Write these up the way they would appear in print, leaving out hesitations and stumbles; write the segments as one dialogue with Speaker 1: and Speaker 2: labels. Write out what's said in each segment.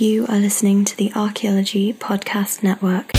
Speaker 1: You are listening to the Archaeology Podcast Network.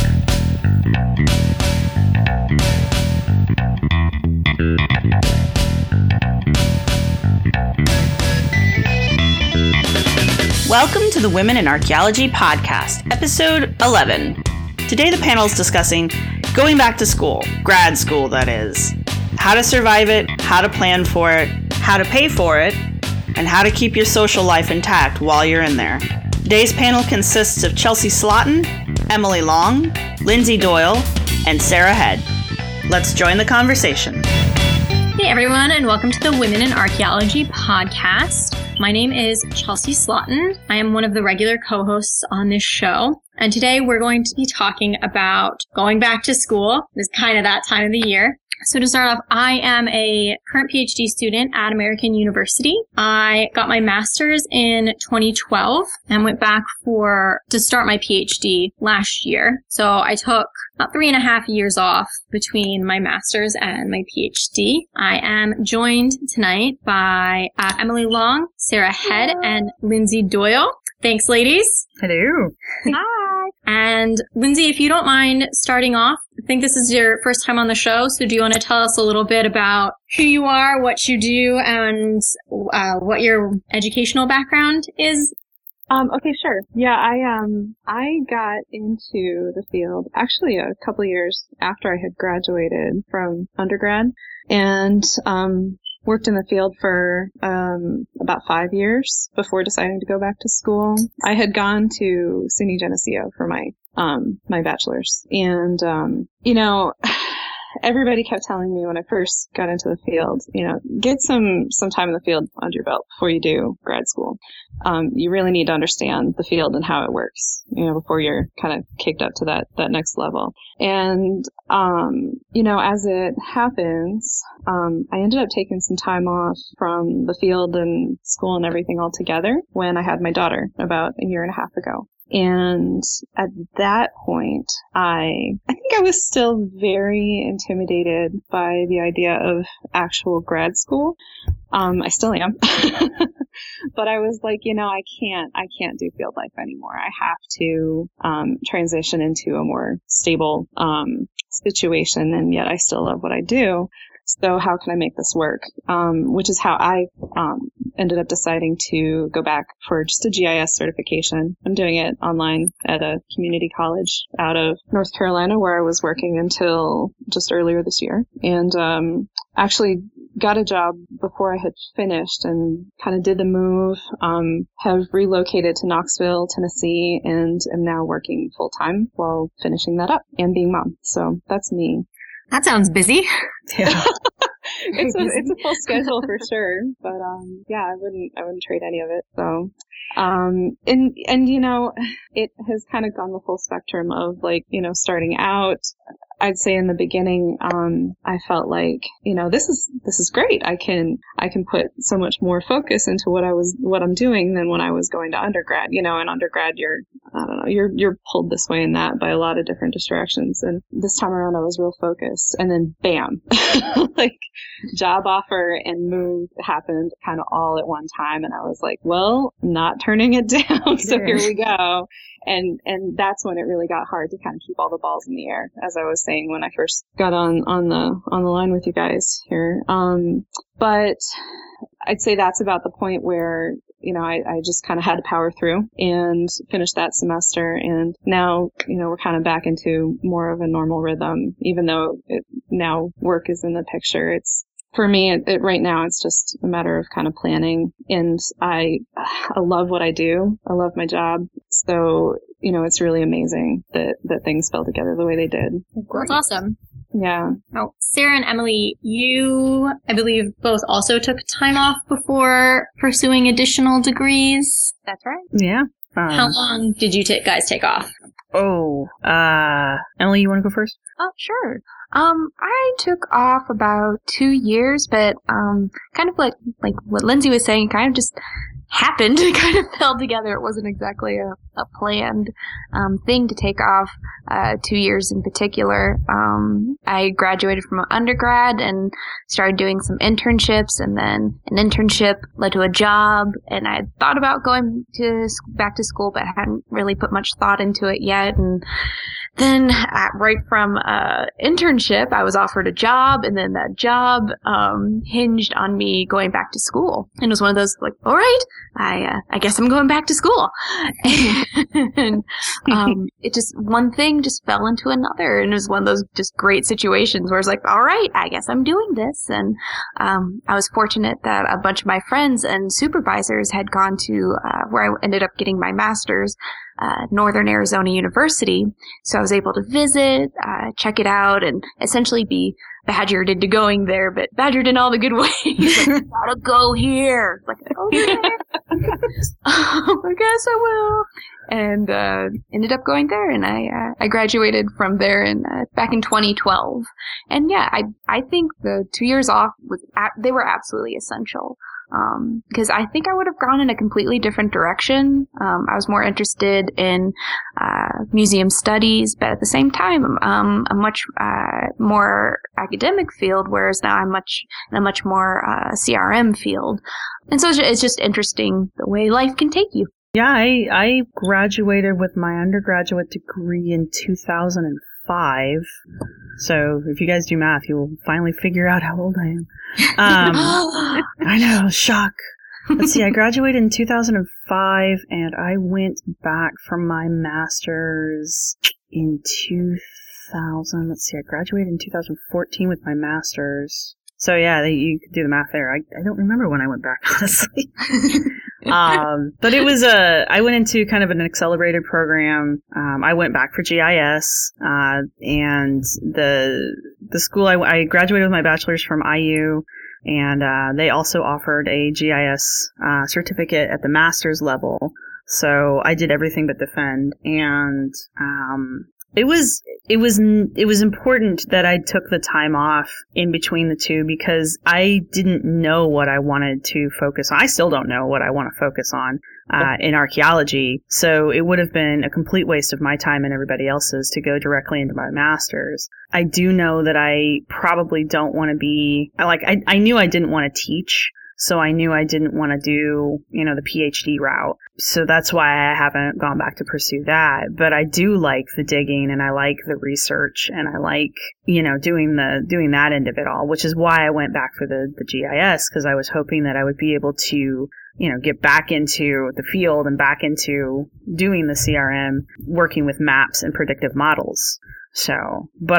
Speaker 2: Welcome to the Women in Archaeology Podcast, episode 11. Today the panel is discussing going back to school, grad school that is, how to survive it, how to plan for it, how to pay for it, and how to keep your social life intact while you're in there. Today's panel consists of Chelsea Slotin, Emily Long, Lindsay Doyle, and Sarah Head. Let's join the conversation.
Speaker 3: Hey everyone, and welcome to the Women in Archaeology Podcast. My name is Chelsea Slotin. I am one of the regular co-hosts on this show. And today we're going to be talking about going back to school. It's kind of that time of the year. So to start off, I am a current PhD student at American University. I got my master's in 2012 and went back to start my PhD last year. So I took about 3.5 years off between my master's and my PhD. I am joined tonight by Emily Long, Sarah Head, and Lindsay Doyle. Thanks, ladies.
Speaker 2: Hello.
Speaker 3: Hi. And Lindsay, if you don't mind starting off, I think this is your first time on the show, so do you want to tell us a little bit about who you are, what you do, and what your educational background is?
Speaker 4: Okay, sure. Yeah, I got into the field actually a couple of years after I had graduated from undergrad, and worked in the field for about 5 years before deciding to go back to school. I had gone to SUNY Geneseo for my bachelor's, and everybody kept telling me when I first got into the field, get some time in the field under your belt before you do grad school. You really need to understand the field and how it works, before you're kind of kicked up to that next level. And, as it happens, I ended up taking some time off from the field and school and everything altogether when I had my daughter about 1.5 years ago. And at that point, I think I was still very intimidated by the idea of actual grad school. I still am. But I was like, I can't do field life anymore. I have to transition into a more stable situation, and yet I still love what I do. So how can I make this work? Which is how I ended up deciding to go back for just a GIS certification. I'm doing it online at a community college out of North Carolina, where I was working until just earlier this year. And actually got a job before I had finished and kind of did the move, have relocated to Knoxville, Tennessee, and am now working full-time while finishing that up and being mom. So that's me.
Speaker 3: That sounds busy.
Speaker 2: Yeah.
Speaker 4: It's a full schedule for sure, but yeah, I wouldn't trade any of it. So it has kind of gone the full spectrum of starting out. I'd say in the beginning, I felt like, this is great. I can put so much more focus into what I'm doing than when I was going to undergrad. In undergrad, you're pulled this way and that by a lot of different distractions. And this time around, I was real focused. And then bam, like job offer and move happened kind of all at one time. And I was like, well, I'm not turning it down. So here we go. And that's when it really got hard to kind of keep all the balls in the air, as I was saying when I first got on the line with you guys here. But I'd say that's about the point where, I just kind of had to power through and finish that semester. And now, we're kind of back into more of a normal rhythm, even though now work is in the picture. For me, right now, it's just a matter of kind of planning, and I love what I do. I love my job. So, it's really amazing that things fell together the way they did.
Speaker 3: That's awesome.
Speaker 4: Yeah.
Speaker 3: Oh, Sarah and Emily, you, I believe, both also took time off before pursuing additional degrees. That's right.
Speaker 2: Yeah.
Speaker 3: How long did you guys take off?
Speaker 2: Emily, you want to go first?
Speaker 5: Oh, sure. I took off about 2 years, but kind of like what Lindsay was saying, kind of just happened. It kind of fell together. It wasn't exactly a planned thing to take off 2 years in particular. I graduated from undergrad and started doing some internships, and then an internship led to a job, and I had thought about going back to school, but hadn't really put much thought into it yet. And then right from internship, I was offered a job, and then that job hinged on me going back to school. And it was one of those, like, all right, I guess I'm going back to school. And it just, one thing just fell into another, and it was one of those just great situations where it's like, all right, I guess I'm doing this. And I was fortunate that a bunch of my friends and supervisors had gone to where I ended up getting my master's, Northern Arizona University. So I was able to visit, check it out, and essentially be badgered into going there, but badgered in all the good ways. Like, gotta go here. Like, okay. I guess I will. And ended up going there, and I graduated from there back in 2012. And yeah, I think the 2 years off they were absolutely essential. Because I think I would have gone in a completely different direction. I was more interested in museum studies, but at the same time, a much more academic field, whereas now I'm in a much more CRM field. And so it's just interesting the way life can take you.
Speaker 2: Yeah, I graduated with my undergraduate degree in 2005. So if you guys do math, you will finally figure out how old I am. I know, shock. Let's see, I graduated in 2005, and I went back from my master's in 2000. Let's see, I graduated in 2014 with my master's. So yeah, you could do the math there. I don't remember when I went back, honestly. But it was I went into kind of an accelerated program. I went back for GIS, and the school I graduated with my bachelor's from IU, and they also offered a GIS certificate at the master's level. So I did everything but defend, and it was important that I took the time off in between the two, because I didn't know what I wanted to focus on. I still don't know what I want to focus on in archaeology. So it would have been a complete waste of my time and everybody else's to go directly into my master's. I do know that I probably don't want to be, I knew I didn't want to teach. So I knew I didn't want to do, the PhD route. So that's why I haven't gone back to pursue that. But I do like the digging, and I like the research, and I like, doing that end of it all, which is why I went back for the GIS, because I was hoping that I would be able to, get back into the field and back into doing the CRM, working with maps and predictive models. So, but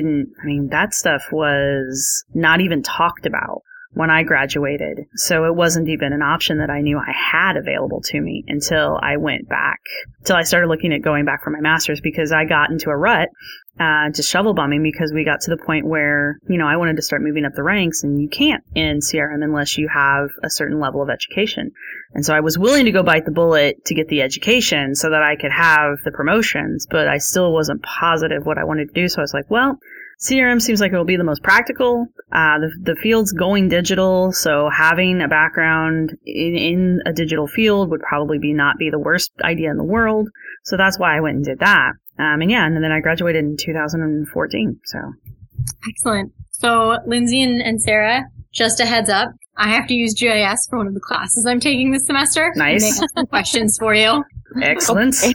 Speaker 2: that stuff was not even talked about when I graduated. So it wasn't even an option that I knew I had available to me until I went back, until I started looking at going back for my master's, because I got into a rut, just shovel bumming, because we got to the point where, I wanted to start moving up the ranks, and you can't in CRM unless you have a certain level of education. And so I was willing to go bite the bullet to get the education so that I could have the promotions, but I still wasn't positive what I wanted to do. So I was like, well, CRM seems like it will be the most practical. The field's going digital, so having a background in a digital field would probably not be the worst idea in the world. So that's why I went and did that. And then I graduated in 2014. So
Speaker 3: excellent. So Lindsay and Sarah, just a heads up, I have to use GIS for one of the classes I'm taking this semester.
Speaker 2: Nice.
Speaker 3: I may have some questions for you.
Speaker 2: Excellent.
Speaker 3: Okay.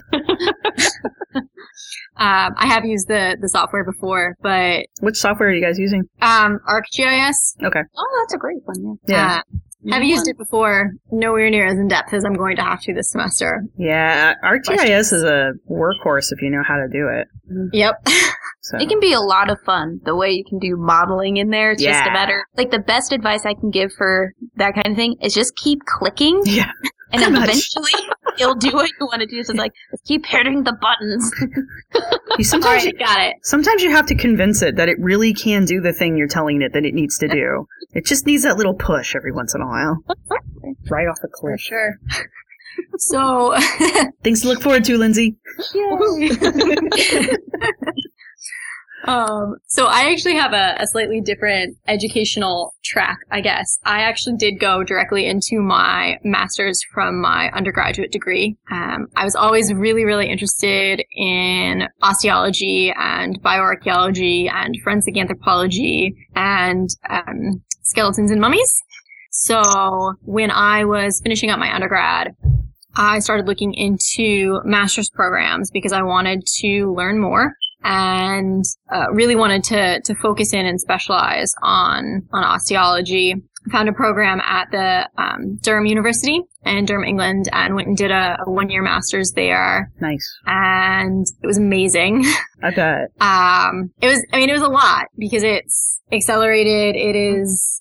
Speaker 3: I have used the software before, but...
Speaker 2: Which software are you guys using?
Speaker 3: ArcGIS.
Speaker 2: Okay.
Speaker 5: Oh, that's a great one.
Speaker 3: Yeah. Have used it before, nowhere near as in-depth as I'm going to have to this semester.
Speaker 2: Yeah, ArcGIS is a workhorse if you know how to do it.
Speaker 3: Yep.
Speaker 2: So.
Speaker 5: It can be a lot of fun, the way you can do modeling in there. It's just a matter... the best advice I can give for that kind of thing is just keep clicking.
Speaker 2: Yeah.
Speaker 5: And then eventually you'll do what you want to do. So it's just keep hitting the buttons.
Speaker 2: Sometimes
Speaker 3: got it.
Speaker 2: Sometimes you have to convince it that it really can do the thing you're telling it that it needs to do. It just needs that little push every once in a while. Right off the cliff.
Speaker 3: For sure. So...
Speaker 2: Things to look forward to, Lindsay.
Speaker 3: Yay. So I actually have a slightly different educational track, I guess. I actually did go directly into my master's from my undergraduate degree. I was always really, really interested in osteology and bioarchaeology and forensic anthropology and skeletons and mummies. So when I was finishing up my undergrad, I started looking into master's programs because I wanted to learn more and really wanted to focus in and specialize on osteology. I found a program at the Durham University in Durham, England, and went and did a 1-year master's there.
Speaker 2: Nice.
Speaker 3: And it was amazing.
Speaker 2: I bet.
Speaker 3: It was a lot because it's accelerated. It is,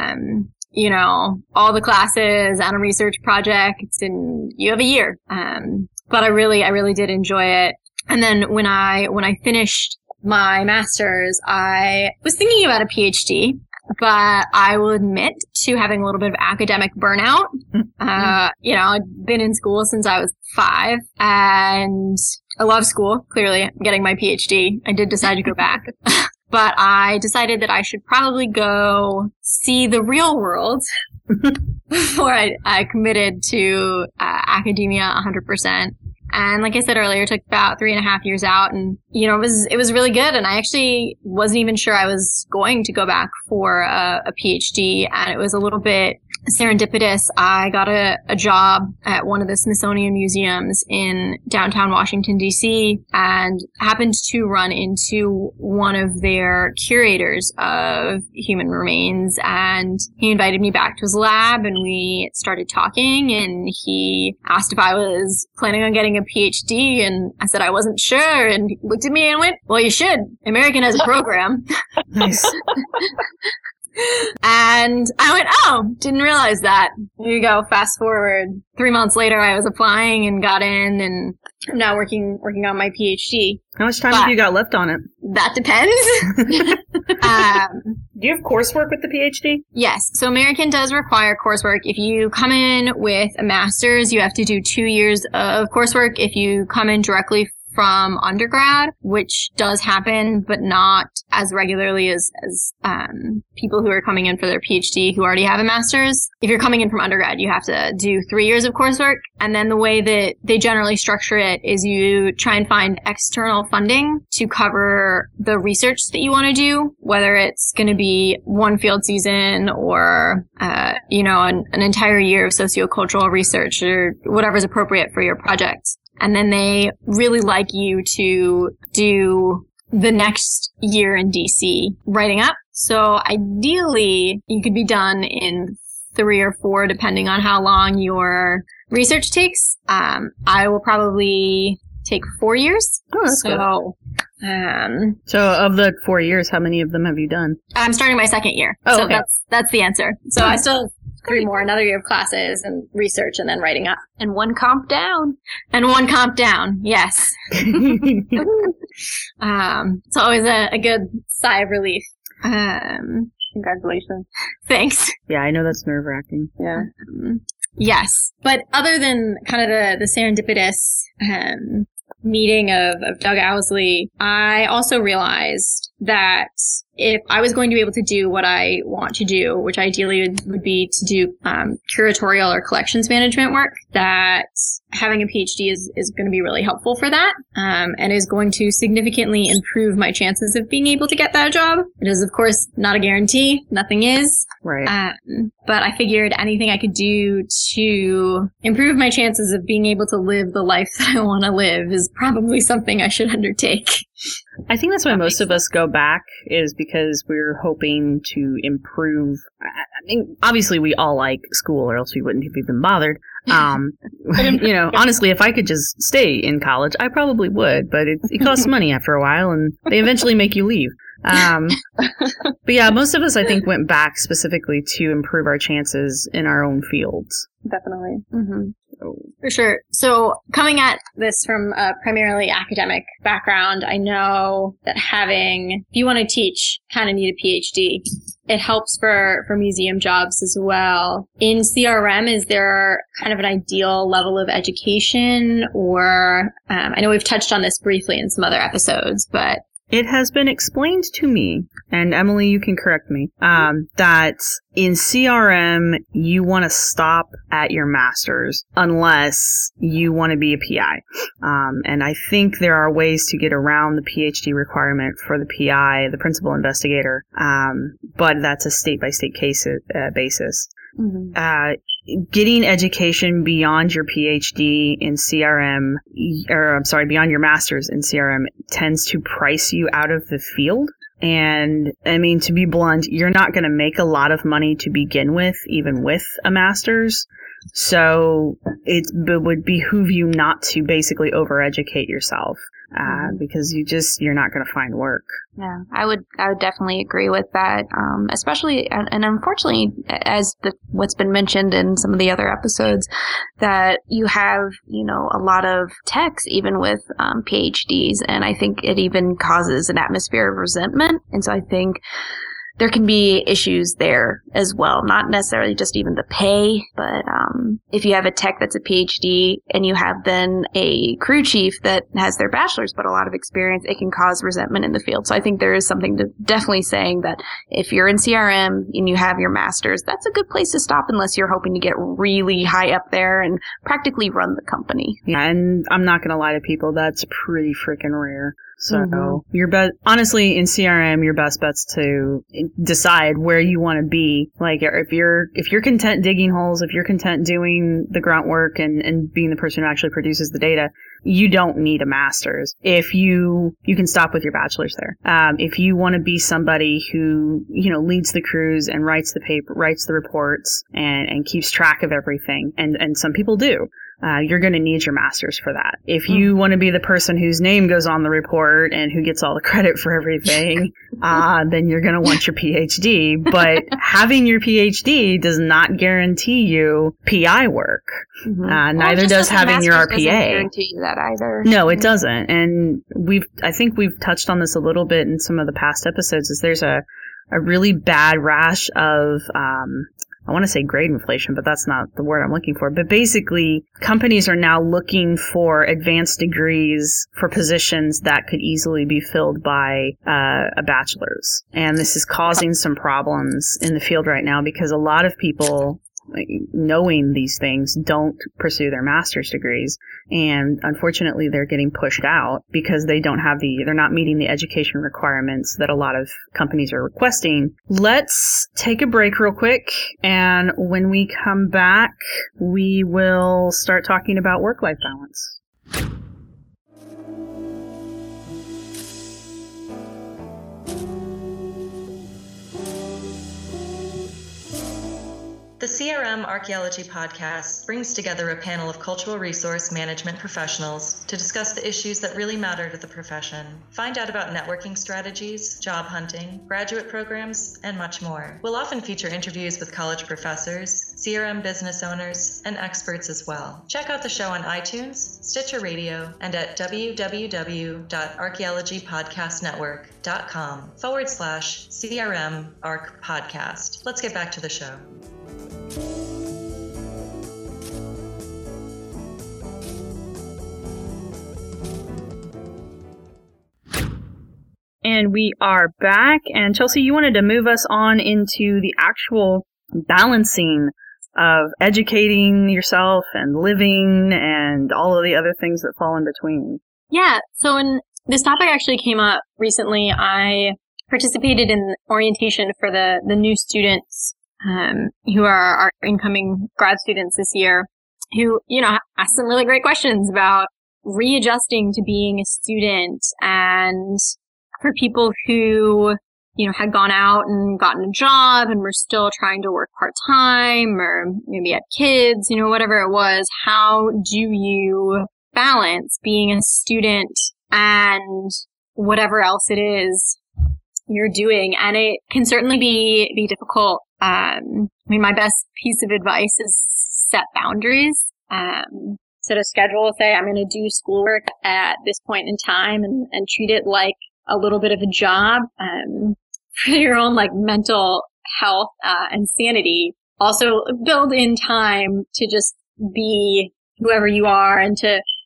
Speaker 3: all the classes and a research project, and you have a year. But I really did enjoy it. And then when I finished my master's, I was thinking about a PhD, but I will admit to having a little bit of academic burnout. I'd been in school since I was 5 and I love school. Clearly, I'm getting my PhD. I did decide to go back. But I decided that I should probably go see the real world before I committed to academia 100%. And like I said earlier, it took about 3.5 years out, and it was really good. And I actually wasn't even sure I was going to go back for a PhD, and it was a little bit serendipitous. I got a job at one of the Smithsonian museums in downtown Washington, D.C., and happened to run into one of their curators of human remains, and he invited me back to his lab, and we started talking, and he asked if I was planning on getting a PhD, and I said I wasn't sure, and he looked at me and went, "Well, you should. American has a program."
Speaker 2: Nice.
Speaker 3: And I went, "Oh, didn't realize that." There you go. Fast forward 3 months later, I was applying and got in, and I'm now working on my PhD.
Speaker 2: How much time have you got left on it?
Speaker 3: That depends.
Speaker 2: Do you have coursework with the PhD?
Speaker 3: Yes. So American does require coursework. If you come in with a master's, you have to do 2 years of coursework. If you come in directly from undergrad, which does happen, but not as regularly as people who are coming in for their PhD who already have a master's. If you're coming in from undergrad, you have to do 3 years of coursework. And then the way that they generally structure it is you try and find external funding to cover the research that you want to do, whether it's going to be one field season or, an entire year of sociocultural research or whatever's appropriate for your project. And then they really like you to do the next year in DC writing up. So ideally, you could be done in 3 or 4, depending on how long your research takes. I will probably take 4 years.
Speaker 2: Oh, that's good. So of the 4 years, how many of them have you done?
Speaker 3: I'm starting my 2nd year.
Speaker 2: Oh,
Speaker 3: so
Speaker 2: okay.
Speaker 3: That's the answer. So I still have 3 more, another year of classes and research and then writing up.
Speaker 5: And 1 comp down.
Speaker 3: And 1 comp down, yes. It's always a good sigh of relief.
Speaker 4: Congratulations.
Speaker 3: Thanks.
Speaker 2: Yeah, I know that's nerve-wracking.
Speaker 4: Yeah.
Speaker 3: Yes. But other than kind of the serendipitous meeting of Doug Owsley, I also realized that if I was going to be able to do what I want to do, which ideally would be to do curatorial or collections management work, that having a PhD is going to be really helpful for that, and is going to significantly improve my chances of being able to get that job. It is, of course, not a guarantee. Nothing is.
Speaker 2: Right.
Speaker 3: But I figured anything I could do to improve my chances of being able to live the life that I want to live is probably something I should undertake.
Speaker 2: I think that's why most of us go back, is because we're hoping to improve. I mean, obviously we all like school, or else we wouldn't have even bothered. Honestly, if I could just stay in college, I probably would, but it costs money after a while, and they eventually make you leave. But yeah, most of us, I think, went back specifically to improve our chances in our own fields.
Speaker 4: Definitely.
Speaker 3: Mm-hmm. For sure. So coming at this from a primarily academic background, I know that if you want to teach, kind of need a PhD. It helps for museum jobs as well. In CRM, is there kind of an ideal level of education, or I know we've touched on this briefly in some other episodes, but
Speaker 2: It has been explained to me, and Emily, you can correct me, that in CRM, you want to stop at your master's unless you want to be a PI. And I think there are ways to get around the PhD requirement for the PI, the principal investigator, but that's a state-by-state case basis. Mm-hmm. Getting education beyond your PhD in CRM, beyond your master's in CRM tends to price you out of the field. And I mean, to be blunt, you're not going to make a lot of money to begin with, even with a master's. So it would behoove you not to basically overeducate yourself. Because you're not going to find work.
Speaker 5: Yeah, I would definitely agree with that. Especially, and unfortunately, as what's been mentioned in some of the other episodes, that you have, a lot of techs, even with PhDs, and I think it even causes an atmosphere of resentment. And so I think there can be issues there as well. Not necessarily just even the pay, but if you have a tech that's a PhD and you have then a crew chief that has their bachelor's but a lot of experience, it can cause resentment in the field. So I think there is something to definitely saying that if you're in CRM and you have your master's, that's a good place to stop unless you're hoping to get really high up there and practically run the company.
Speaker 2: Yeah, and I'm not going to lie to people, that's pretty freaking rare. So honestly, in CRM, your best bet's to decide where you want to be. Like, if you're content digging holes, if you're content doing the grunt work and being the person who actually produces the data, you don't need a master's. If you can stop with your bachelor's there. If you want to be somebody who, leads the crews and writes the reports and keeps track of everything, and some people do. You're going to need your master's for that. If you want to be the person whose name goes on the report and who gets all the credit for everything, then you're going to want your PhD. But having your PhD does not guarantee you PI work. Mm-hmm. Neither does having your RPA.
Speaker 5: Doesn't guarantee you that either.
Speaker 2: No, it doesn't. And I think we've touched on this a little bit in some of the past episodes. Is there's a really bad rash of I want to say grade inflation, but that's not the word I'm looking for. But basically, companies are now looking for advanced degrees for positions that could easily be filled by a bachelor's. And this is causing some problems in the field right now because a lot of people, knowing these things, don't pursue their master's degrees. And unfortunately, they're getting pushed out because they're not meeting the education requirements that a lot of companies are requesting. Let's take a break real quick. And when we come back, we will start talking about work-life balance.
Speaker 6: The CRM Archaeology Podcast brings together a panel of cultural resource management professionals to discuss the issues that really matter to the profession. Find out about networking strategies, job hunting, graduate programs, and much more. We'll often feature interviews with college professors, CRM business owners, and experts as well. Check out the show on iTunes, Stitcher Radio, and at www.archaeologypodcastnetwork.com/CRM Arc Podcast. Let's get back to the show.
Speaker 2: And we are back. And Chelsea, you wanted to move us on into the actual balancing of educating yourself and living and all of the other things that fall in between.
Speaker 3: Yeah. So when this topic actually came up recently, I participated in orientation for the new students who are our incoming grad students this year, who, asked some really great questions about readjusting to being a student, and for people who, had gone out and gotten a job and were still trying to work part-time or maybe had kids, whatever it was, how do you balance being a student and whatever else it is you're doing? And it can certainly be difficult. My best piece of advice is set boundaries. Set a schedule, say I'm going to do schoolwork at this point in time and treat it like a little bit of a job, for your own mental health, and sanity. Also build in time to just be whoever you are and to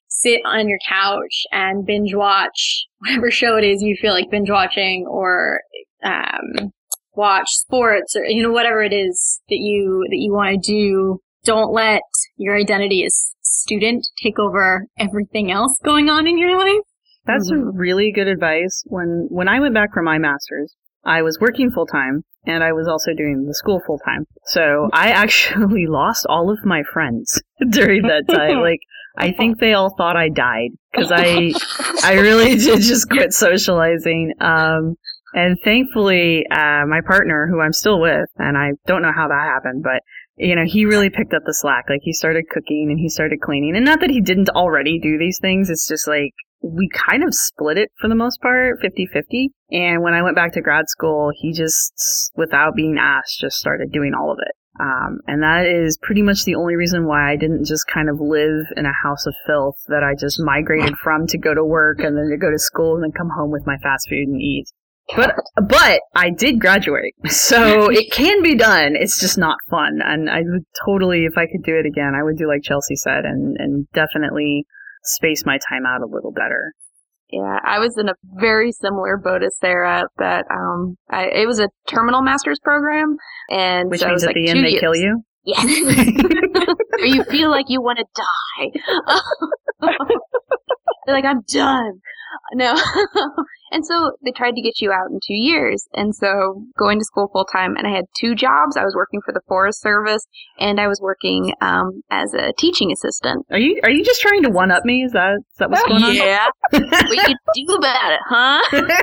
Speaker 3: sit on your couch and binge watch whatever show it is you feel like binge watching, or watch sports, or whatever it is that you want to do. Don't let your identity as student take over everything else going on in your life.
Speaker 2: That's really good advice. When I went back for my master's, I was working full time and I was also doing the school full time. So I actually lost all of my friends during that time. Like, I think they all thought I died because I really did just quit socializing. And thankfully, my partner, who I'm still with, and I don't know how that happened, but he really picked up the slack. Like, he started cooking and he started cleaning. And not that he didn't already do these things. It's just like, we kind of split it for the most part, 50-50. And when I went back to grad school, he just, without being asked, just started doing all of it. And that is pretty much the only reason why I didn't just kind of live in a house of filth that I just migrated from to go to work and then to go to school and then come home with my fast food and eat. But I did graduate, so it can be done. It's just not fun. And I would totally, if I could do it again, I would do like Chelsea said and definitely space my time out a little better.
Speaker 5: Yeah, I was in a very similar boat as Sarah. That it was a terminal master's program, and
Speaker 2: which
Speaker 5: so
Speaker 2: means at the end they kill you.
Speaker 5: Yes, or you feel like you want to die. They're like, I'm done. No. And so they tried to get you out in 2 years. And so going to school full time, and I had 2 jobs. I was working for the Forest Service, and I was working as a teaching assistant.
Speaker 2: Are you just trying to one up me? Is that what's going on?
Speaker 5: Yeah. What you do about it, huh?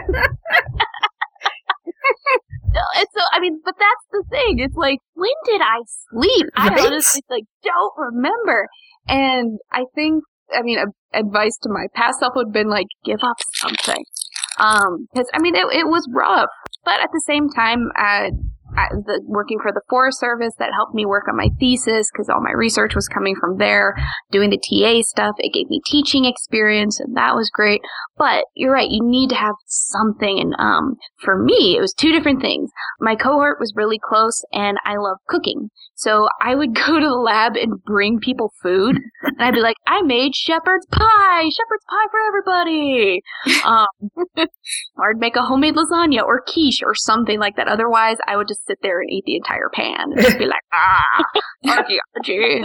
Speaker 5: And so, but that's the thing. It's like, when did I sleep?
Speaker 2: Right?
Speaker 5: I honestly don't remember. And I think, advice to my past self would have been like, give up something. Because it was rough, but at the same time, working for the Forest Service, that helped me work on my thesis because all my research was coming from there. Doing the TA stuff, it gave me teaching experience, and that was great. But you're right, you need to have something. And for me, it was 2 different things. My cohort was really close, and I love cooking. So I would go to the lab and bring people food, and I'd be like, I made shepherd's pie for everybody. Or I'd make a homemade lasagna or quiche or something like that. Otherwise, I would just sit there and eat the entire pan and just be like, archaeology.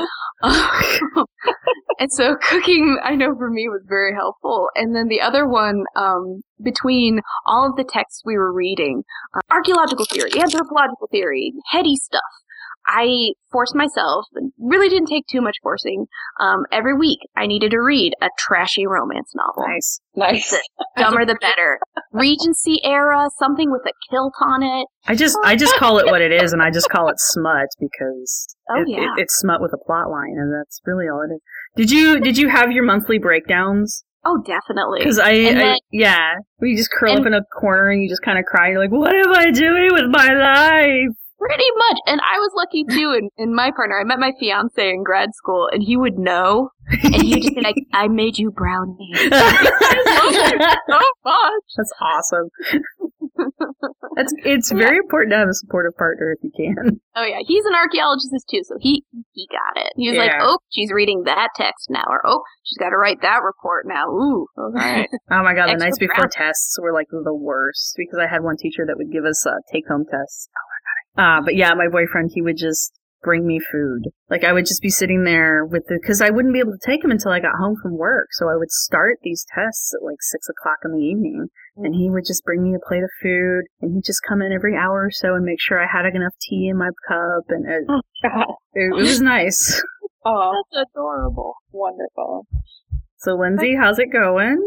Speaker 5: And so cooking, I know for me, was very helpful. And then the other one, between all of the texts we were reading, archaeological theory, anthropological theory, heady stuff, I forced myself, really didn't take too much forcing, every week I needed to read a trashy romance novel.
Speaker 4: Nice.
Speaker 5: Dumber the better. Regency era, something with a kilt on it.
Speaker 2: I just call it what it is, and I just call it smut because it's smut with a plot line, and that's really all it is. Did you have your monthly breakdowns?
Speaker 5: Oh, definitely.
Speaker 2: Because where you just curl up in a corner and you just kind of cry. You're like, what am I doing with my life?
Speaker 5: Pretty much. And I was lucky, too, in my partner. I met my fiancé in grad school, and he would know, and he would just be like, I made you brownies. I love it so much.
Speaker 2: That's awesome. It's very important to have a supportive partner if you can.
Speaker 5: Oh, yeah. He's an archaeologist, too, so he got it. He was like, oh, she's reading that text now, or, oh, she's got to write that report now. Ooh, all right.
Speaker 2: Oh, my God, the nights before tests were, like, the worst, because I had one teacher that would give us take-home tests. But yeah, my boyfriend, he would just bring me food. Like, I would just be sitting there because I wouldn't be able to take them until I got home from work. So I would start these tests at like 6 o'clock in the evening, and he would just bring me a plate of food, and he'd just come in every hour or so and make sure I had enough tea in my cup, and it was nice.
Speaker 4: Oh,
Speaker 5: that's adorable.
Speaker 4: Wonderful.
Speaker 2: So, Lindsay, how's it going?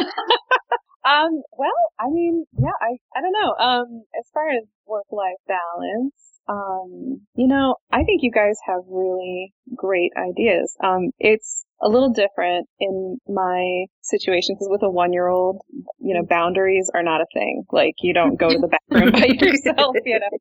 Speaker 4: Well, I don't know. As far as work-life balance, I think you guys have really great ideas. It's a little different in my situation because with a 1-year-old, boundaries are not a thing. Like, you don't go to the bathroom by yourself,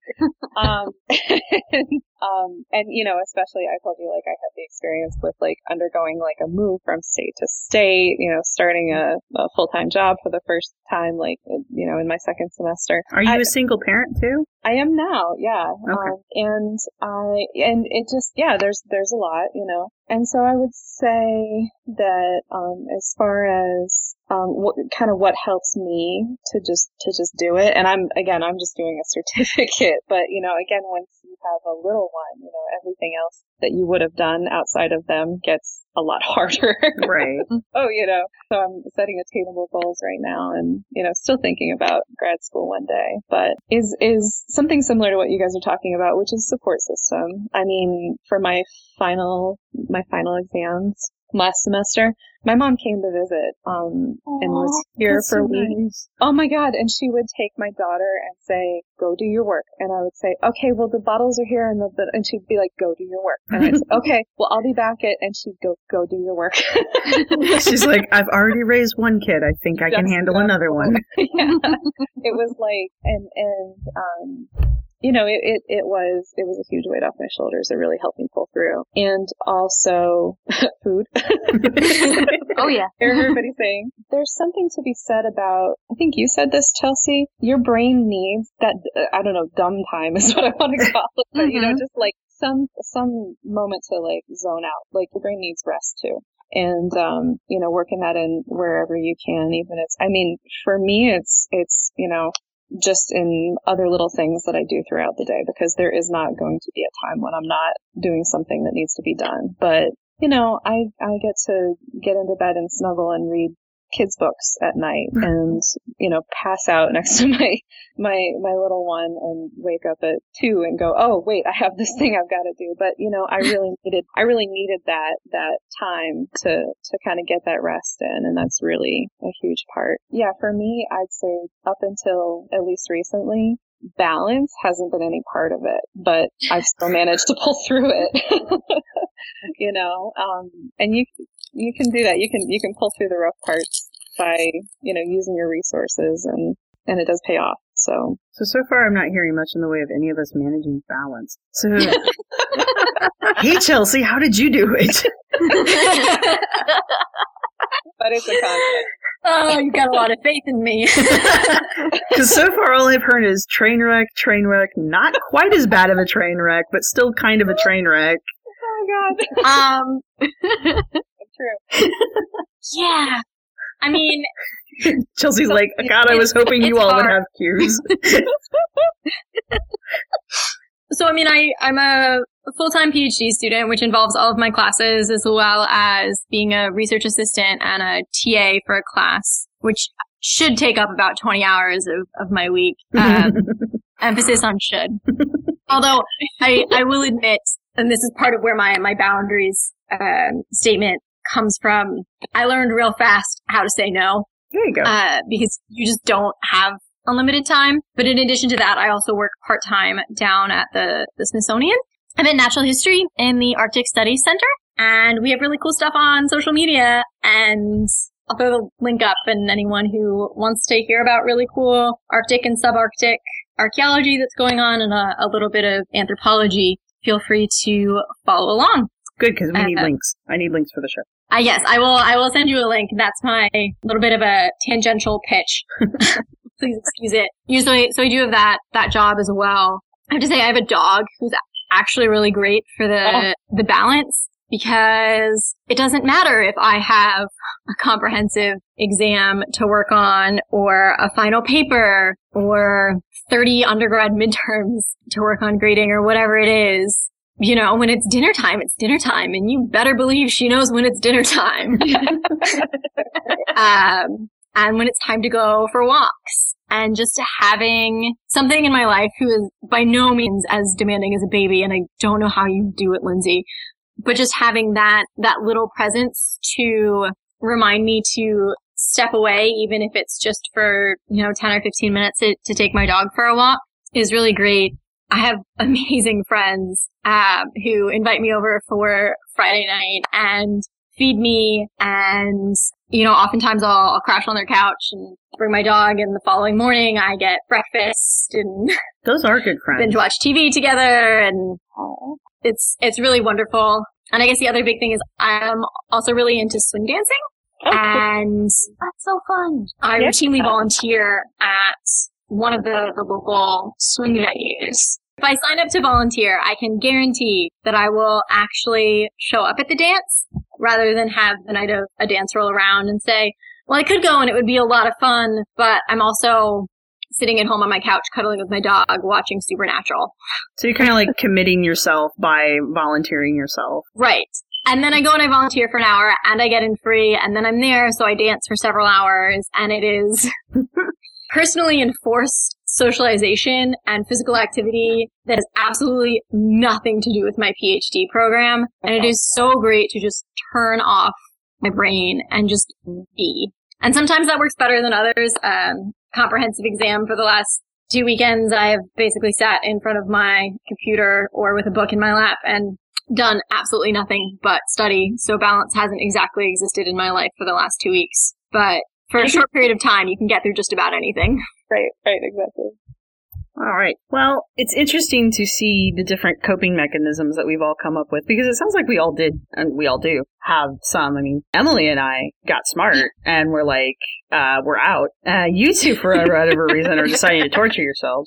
Speaker 4: and especially I told you, like, I had the experience with like undergoing like a move from state to state, starting a full-time job for the first time, like, in my second semester.
Speaker 2: Are you a single parent too?
Speaker 4: I am now, yeah.
Speaker 2: Okay.
Speaker 4: And it just, yeah, there's a lot, you know. And so I would say that, as far as, what helps me to just do it. And I'm just doing a certificate, but, you know, again, once you have a little one, you know, everything else that you would have done outside of them gets a lot harder.
Speaker 2: Right.
Speaker 4: Oh, you know, so I'm setting attainable goals right now and, you know, still thinking about grad school one day, but is something similar to what you guys are talking about, which is support system. I mean, for my final exams last semester, my mom came to visit, and was here for a week.
Speaker 2: Nice.
Speaker 4: Oh my God. And she would take my daughter and say, go do your work. And I would say, okay, well, the bottles are here. And she'd be like, go do your work. And I'd say, okay, well, I'll be back and she'd go do your work.
Speaker 2: She's like, I've already raised one kid. I think I can handle another one.
Speaker 4: Yeah. It was like, you know, it was a huge weight off my shoulders. It really helped me pull through. And also food.
Speaker 5: Oh yeah.
Speaker 4: Everybody's saying there's something to be said about, I think you said this, Chelsea, your brain needs that, I don't know, dumb time is what I want to call it. But, you know, just like some moment to like zone out. Like the brain needs rest too. And, you know, working that in wherever you can, for me, it's, you know, just in other little things that I do throughout the day, because there is not going to be a time when I'm not doing something that needs to be done. But, you know, I get to get into bed and snuggle and read kids' books at night and, you know, pass out next to my little one and wake up at 2 and go, oh, wait, I have this thing I've got to do. But, you know, I really needed that time to kind of get that rest in. And that's really a huge part. Yeah, for me, I'd say up until at least recently, balance hasn't been any part of it, but I've still managed to pull through it. You know, and you can do that. You can pull through the rough parts by, you know, using your resources, and it does pay off. So
Speaker 2: far I'm not hearing much in the way of any of us managing balance. So hey Chelsea, how did you do it?
Speaker 4: But it's a concept.
Speaker 3: Oh, you got a lot of faith in me.
Speaker 2: Because so far all I've heard is train wreck, not quite as bad of a train wreck, but still kind of a train wreck.
Speaker 4: Oh God. True.
Speaker 3: Yeah. I mean,
Speaker 2: Chelsea's like, God, I was hoping you all would have cues.
Speaker 3: So, I mean, I'm a full-time PhD student, which involves all of my classes, as well as being a research assistant and a TA for a class, which should take up about 20 hours of my week. Emphasis on should. Although I will admit, and this is part of where my boundaries statement comes from, I learned real fast how to say no.
Speaker 2: There you go.
Speaker 3: Because you just don't have unlimited time. But in addition to that, I also work part-time down at the Smithsonian. I'm in natural history in the Arctic Studies Center, and we have really cool stuff on social media, and I'll throw the link up, and anyone who wants to hear about really cool Arctic and subarctic archaeology that's going on and a little bit of anthropology, feel free to follow along.
Speaker 2: Good, because we need links. I need links for the show.
Speaker 3: Yes, I will send you a link. That's my little bit of a tangential pitch. Please excuse it. So I do have that job as well. I have to say I have a dog who's actually really great for the balance, because it doesn't matter if I have a comprehensive exam to work on or a final paper or 30 undergrad midterms to work on grading or whatever it is. You know, when it's dinner time, and you better believe she knows when it's dinner time. And when it's time to go for walks, and just having something in my life who is by no means as demanding as a baby, and I don't know how you do it, Lindsay, but just having that little presence to remind me to step away, even if it's just for, 10 or 15 minutes to take my dog for a walk, is really great. I have amazing friends who invite me over for Friday night and feed me, and oftentimes I'll crash on their couch and bring my dog, and the following morning I get breakfast, and
Speaker 2: those are good friends.
Speaker 3: Binge watch TV together, and it's really wonderful. And I guess the other big thing is I'm also really into swing dancing, and
Speaker 5: that's so fun.
Speaker 3: I routinely volunteer at one of the local swing venues. If I sign up to volunteer, I can guarantee that I will actually show up at the dance rather than have the night of a dance roll around and say, well, I could go and it would be a lot of fun, but I'm also sitting at home on my couch cuddling with my dog watching Supernatural.
Speaker 2: So you're kind of like committing yourself by volunteering yourself.
Speaker 3: Right. And then I go and I volunteer for an hour and I get in free and then I'm there, so I dance for several hours, and it is personally enforced socialization and physical activity that has absolutely nothing to do with my PhD program. And it is so great to just turn off my brain and just be. And sometimes that works better than others. Comprehensive exam for the last 2 weekends, I have basically sat in front of my computer or with a book in my lap and done absolutely nothing but study. So balance hasn't exactly existed in my life for the last 2 weeks. But for a short period of time, you can get through just about anything.
Speaker 4: Right, exactly.
Speaker 2: All right. Well, it's interesting to see the different coping mechanisms that we've all come up with, because it sounds like we all did, and we all do, have some. I mean, Emily and I got smart, and we're like, we're out. You two, for whatever reason, are deciding to torture yourselves.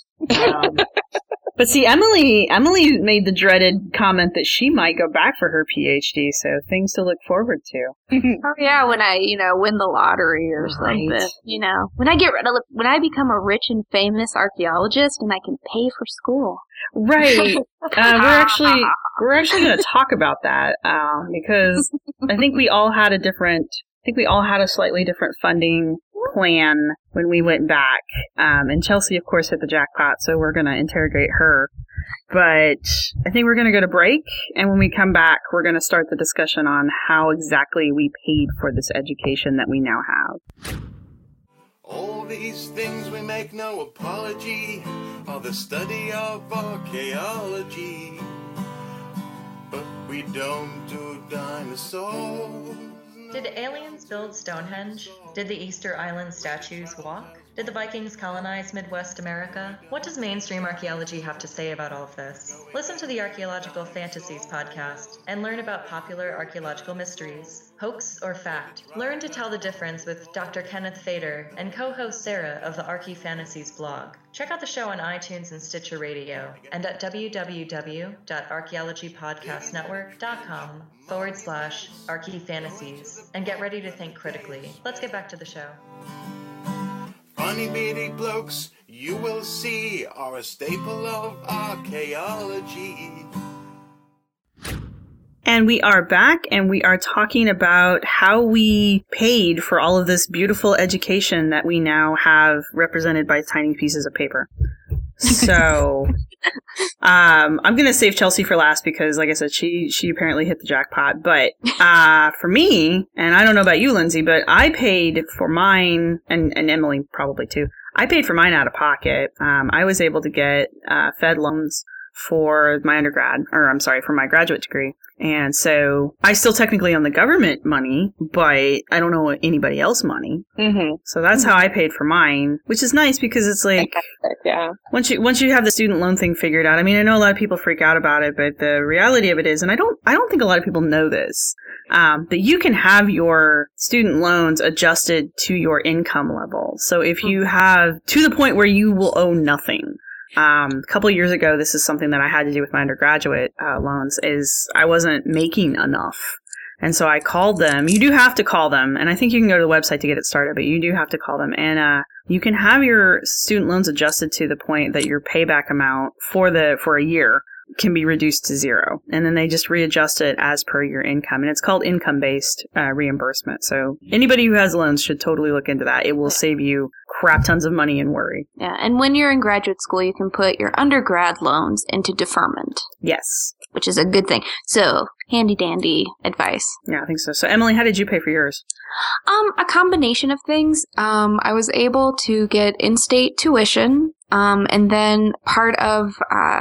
Speaker 2: But see, Emily made the dreaded comment that she might go back for her PhD, so things to look forward to.
Speaker 5: Oh yeah, when I, win the lottery or something. When I become a rich and famous archaeologist and I can pay for school.
Speaker 2: Right. We're actually going to talk about that, because I think we all had a slightly different funding plan when we went back. And Chelsea, of course, hit the jackpot, so we're going to interrogate her. But I think we're going to go to break, and when we come back, we're going to start the discussion on how exactly we paid for this education that we now have.
Speaker 7: All these things we make no apology are the study of archaeology, but we don't do dinosaurs.
Speaker 6: Did aliens build Stonehenge? Did the Easter Island statues walk? Did the Vikings colonize Midwest America? What does mainstream archaeology have to say about all of this? Listen to the Archaeological Fantasies podcast and learn about popular archaeological mysteries. Hoax or fact? Learn to tell the difference with Dr. Kenneth Fader and co-host Sarah of the Archie Fantasies blog. Check out the show on iTunes and Stitcher Radio and at www.archaeologypodcastnetwork.com/ArchieFantasies and get ready to think critically. Let's get back to the show.
Speaker 7: Funny beady blokes you will see are a staple of archaeology.
Speaker 2: And we are back, and we are talking about how we paid for all of this beautiful education that we now have represented by tiny pieces of paper. So, I'm going to save Chelsea for last because, like I said, she apparently hit the jackpot. But for me, and I don't know about you, Lindsay, but I paid for mine, and Emily probably too, I paid for mine out of pocket. I was able to get Fed loans for my for my graduate degree. And so I still technically own the government money, but I don't owe anybody else money.
Speaker 4: Mm-hmm.
Speaker 2: So that's how I paid for mine, which is nice because it's like,
Speaker 4: yeah.
Speaker 2: Once you have the student loan thing figured out, I mean, I know a lot of people freak out about it, but the reality of it is, and I don't think a lot of people know this, that you can have your student loans adjusted to your income level. So if you have to the point where you will owe nothing. A couple of years ago, this is something that I had to do with my undergraduate loans, is I wasn't making enough. And so I called them. You do have to call them, and I think you can go to the website to get it started, but you do have to call them. And you can have your student loans adjusted to the point that your payback amount for a year can be reduced to zero. And then they just readjust it as per your income. And it's called income-based reimbursement. So anybody who has loans should totally look into that. It will save you crap tons of money and worry.
Speaker 5: Yeah, and when you're in graduate school, you can put your undergrad loans into deferment.
Speaker 2: Yes.
Speaker 5: Which is a good thing. So, handy-dandy advice.
Speaker 2: Yeah, I think so. So, Emily, how did you pay for yours?
Speaker 5: A combination of things. I was able to get in-state tuition, and then part of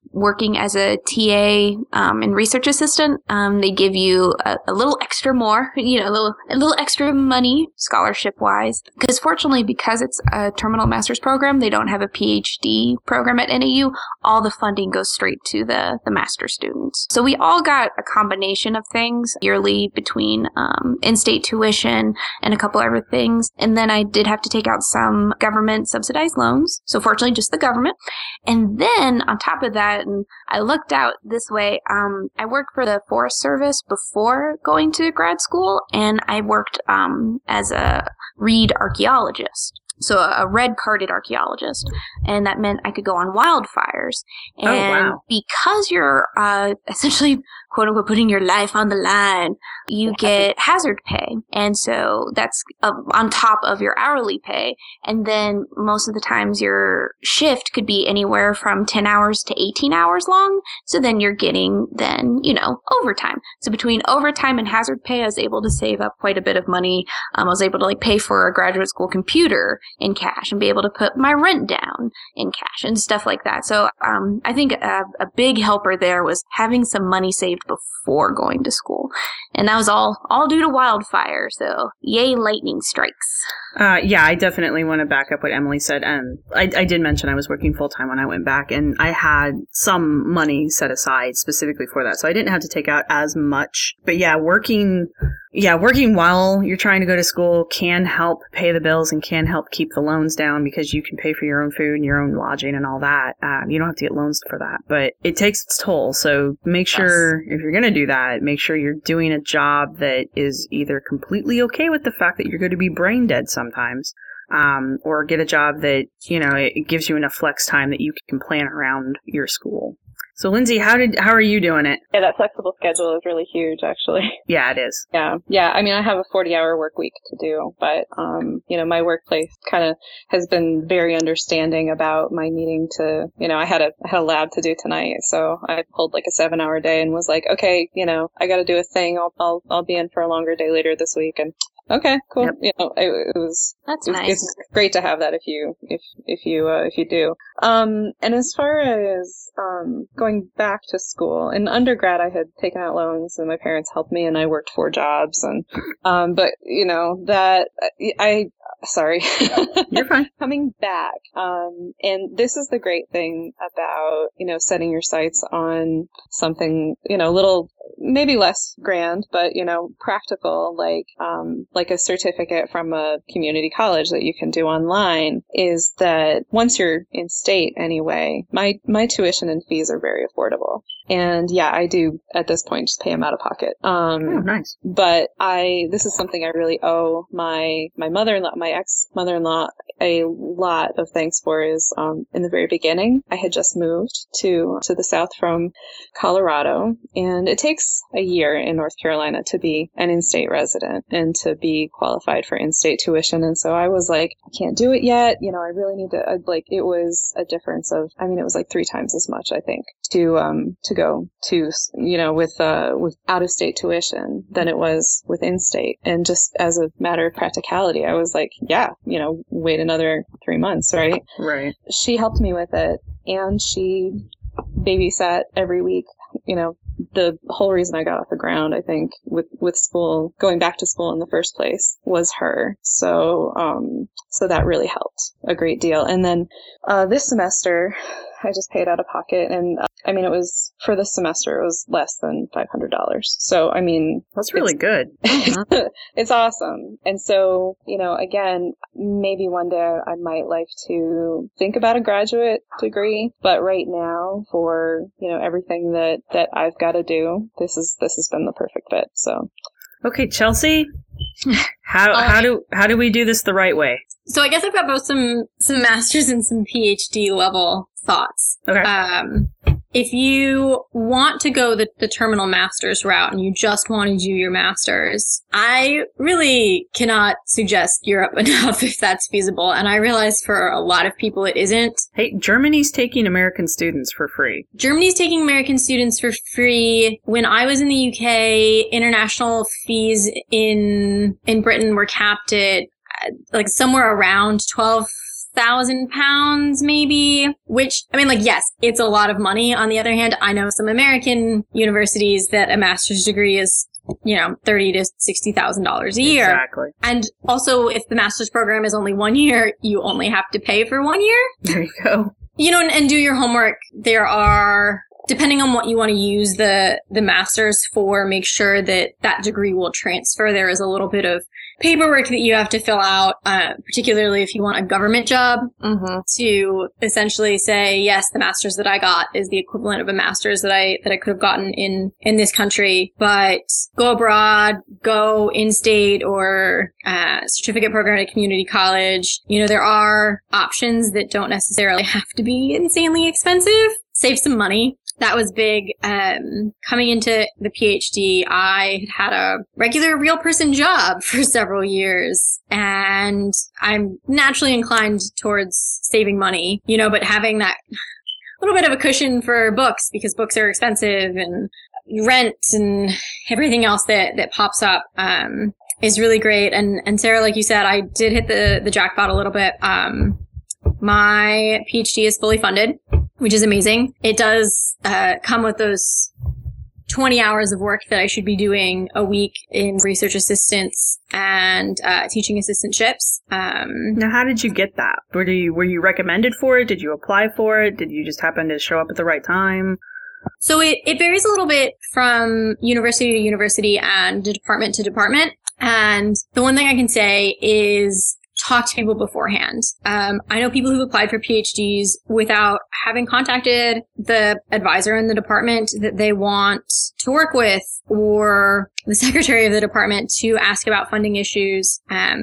Speaker 5: working as a TA and research assistant, they give you a little extra more, a little extra money scholarship wise. Because fortunately, because it's a terminal master's program, they don't have a PhD program at NAU. All the funding goes straight to the master students. So we all got a combination of things yearly between in-state tuition and a couple other things. And then I did have to take out some government subsidized loans. So fortunately, just the government. And then on top of that, and I looked out this way, I worked for the Forest Service before going to grad school, and I worked as a reed archaeologist. So a red-carded archaeologist. And that meant I could go on wildfires. And because you're essentially, quote-unquote, putting your life on the line, you get hazard pay. And so that's on top of your hourly pay. And then most of the times your shift could be anywhere from 10 hours to 18 hours long. So then you're getting overtime. So between overtime and hazard pay, I was able to save up quite a bit of money. I was able to pay for a graduate school computer in cash and be able to put my rent down in cash and stuff like that. So I think a big helper there was having some money saved before going to school. And that was all due to wildfire. So yay, lightning strikes.
Speaker 2: Yeah, I definitely want to back up what Emily said. I did mention I was working full-time when I went back, and I had some money set aside specifically for that. So I didn't have to take out as much. But yeah, working while you're trying to go to school can help pay the bills and can help keep the loans down, because you can pay for your own food and your own lodging and all that. You don't have to get loans for that, but it takes its toll. So make sure, if you're going to do that, make sure you're doing a job that is either completely okay with the fact that you're going to be brain dead sometimes, or get a job that, it gives you enough flex time that you can plan around your school. So, Lindsay, how are you doing it?
Speaker 4: Yeah, that flexible schedule is really huge, actually.
Speaker 2: Yeah, it is.
Speaker 4: Yeah. I mean, I have a 40-hour work week to do, but, my workplace kind of has been very understanding about my needing to, I had a lab to do tonight, so I pulled like a 7-hour day and was like, okay, I got to do a thing. I'll be in for a longer day later this week, and okay, cool.
Speaker 2: Yep.
Speaker 5: That's nice.
Speaker 4: It's great to have that if you do. And as far as going back to school, in undergrad, I had taken out loans, and my parents helped me, and I worked 4 jobs, and but sorry.
Speaker 2: You're fine.
Speaker 4: Coming back. And this is the great thing about, setting your sights on something, a little, maybe less grand, but, practical, like a certificate from a community college that you can do online, is that once you're in state anyway, my tuition and fees are very affordable. And yeah, I do at this point just pay them out of pocket.
Speaker 2: Nice.
Speaker 4: But this is something I really owe my mother-in-law, my ex-mother-in-law, a lot of thanks for. Is in the very beginning, I had just moved to the south from Colorado, and it takes a year in North Carolina to be an in-state resident and to be qualified for in-state tuition. And so I was like, I can't do it yet. I really need to, it was a difference of, it was like 3 times as much, I think, to go to, with out-of-state tuition than it was with in-state. And just as a matter of practicality, I was like, yeah, wait another 3 months, right?
Speaker 2: Right.
Speaker 4: She helped me with it, and she babysat every week. The whole reason I got off the ground, I think, with school, going back to school in the first place, was her. So that really helped a great deal. And then this semester, I just paid out of pocket, and it was, for this semester, it was less than $500. So,
Speaker 2: that's really good.
Speaker 4: It's awesome. And so, again, maybe one day I might like to think about a graduate degree, but right now, for, everything that I've got to do, this has been the perfect fit. So.
Speaker 2: Okay, Chelsea, how do we do this the right way?
Speaker 3: So I guess I've got both some master's and some PhD level thoughts.
Speaker 2: Okay.
Speaker 3: If you want to go the terminal master's route and you just want to do your master's, I really cannot suggest Europe enough if that's feasible. And I realize for a lot of people it isn't.
Speaker 2: Hey, Germany's taking American students for free.
Speaker 3: Germany's taking American students for free. When I was in the UK, international fees in Britain were capped at somewhere around £6,000 maybe, which, I mean, like, yes, it's a lot of money. On the other hand, I know some American universities that a master's degree is, you know, $30,000 to $60,000 a year.
Speaker 2: Exactly.
Speaker 3: And also, if the master's program is only 1 year, you only have to pay for 1 year.
Speaker 2: There you go.
Speaker 3: You know, and do your homework. There are, depending on what you want to use the master's for, make sure that that degree will transfer. There is a little bit of paperwork that you have to fill out, particularly if you want a government job, to essentially say, yes, the master's that I got is the equivalent of a master's that I could have gotten in this country, but go abroad, go in-state or certificate program at a community college. You know, there are options that don't necessarily have to be insanely expensive. Save some money. That was big. Coming into the PhD, I had a regular real person job for several years, and I'm naturally inclined towards saving money, you know, but having that little bit of a cushion for books, because books are expensive, and rent and everything else that pops up, is really great. And Sarah, like you said, I did hit the jackpot a little bit. My PhD is fully funded, which is amazing. It does come with those 20 hours of work that I should be doing a week in research assistants and teaching assistantships.
Speaker 2: Now, how did you get that? Were you recommended for it? Did you apply for it? Did you just happen to show up at the right time?
Speaker 3: So it varies a little bit from university to university and department to department. And the one thing I can say is talk to people beforehand. I know people who've applied for PhDs without having contacted the advisor in the department that they want to work with, or the secretary of the department, to ask about funding issues.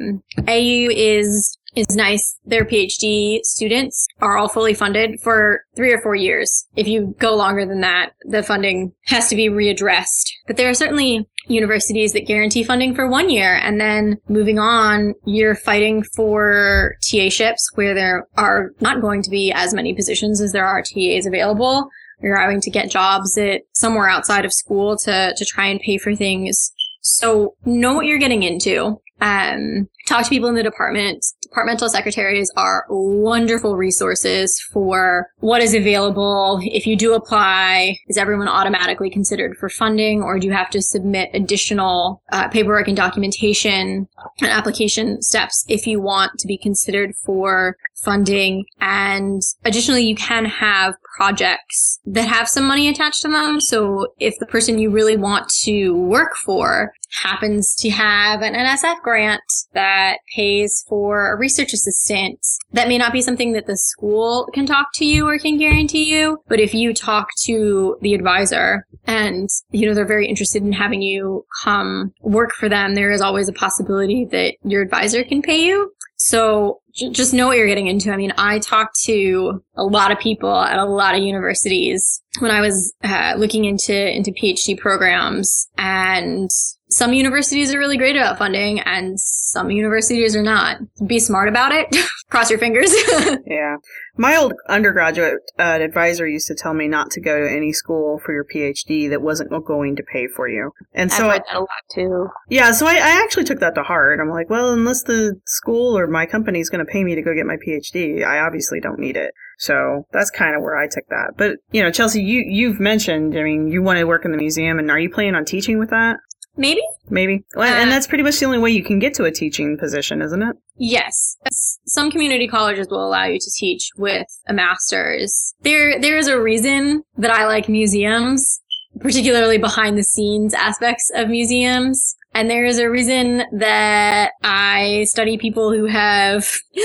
Speaker 3: AU is nice. Their PhD students are all fully funded for 3 or 4 years. If you go longer than that, the funding has to be readdressed. But there are certainly universities that guarantee funding for 1 year, and then moving on, you're fighting for TA-ships where there are not going to be as many positions as there are TAs available. You're having to get jobs at somewhere outside of school to try and pay for things. So know what you're getting into. Talk to people in the department. Departmental secretaries are wonderful resources for what is available. If you do apply, is everyone automatically considered for funding, or do you have to submit additional paperwork and documentation and application steps if you want to be considered for funding? And additionally, you can have projects that have some money attached to them. So if the person you really want to work for happens to have an NSF grant that pays for a research assistant, that may not be something that the school can talk to you or can guarantee you. But if you talk to the advisor and, you know, they're very interested in having you come work for them, there is always a possibility that your advisor can pay you. So just know what you're getting into. I mean, I talked to a lot of people at a lot of universities when I was looking into PhD programs, and some universities are really great about funding and some universities are not. Be smart about it. Cross your fingers.
Speaker 2: Yeah. My old undergraduate advisor used to tell me not to go to any school for your PhD that wasn't going to pay for you. And so
Speaker 5: I've read that a lot too.
Speaker 2: Yeah, so I actually took that to heart. I'm like, well, unless the school or my company is going to pay me to go get my PhD, I obviously don't need it. So that's kind of where I took that. But, you know, Chelsea, you've mentioned, I mean, you want to work in the museum, and are you planning on teaching with that?
Speaker 3: Maybe.
Speaker 2: Well, and that's pretty much the only way you can get to a teaching position, isn't it?
Speaker 3: Yes. Some community colleges will allow you to teach with a master's. There is a reason that I like museums, particularly behind the scenes aspects of museums. And there is a reason that I study people who have